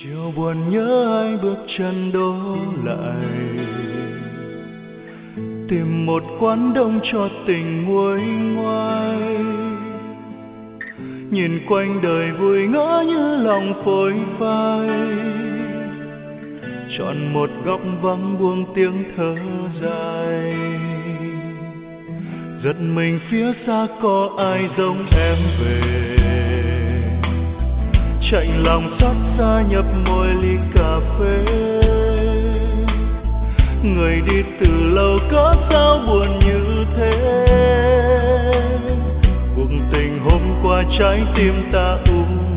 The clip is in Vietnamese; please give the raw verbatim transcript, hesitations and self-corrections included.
chiều buồn nhớ ai bước chân đổ lại, tìm một quán đông cho tình nguôi ngoai. Nhìn quanh đời vui ngỡ như lòng phôi phai, chọn một góc vắng buông tiếng thở dài. Giật mình phía xa có ai giống em về, chạnh lòng xót xa nhấp môi ly cà phê. Người đi từ lâu có sao buồn như thế, cuộc tình hôm qua trái tim ta u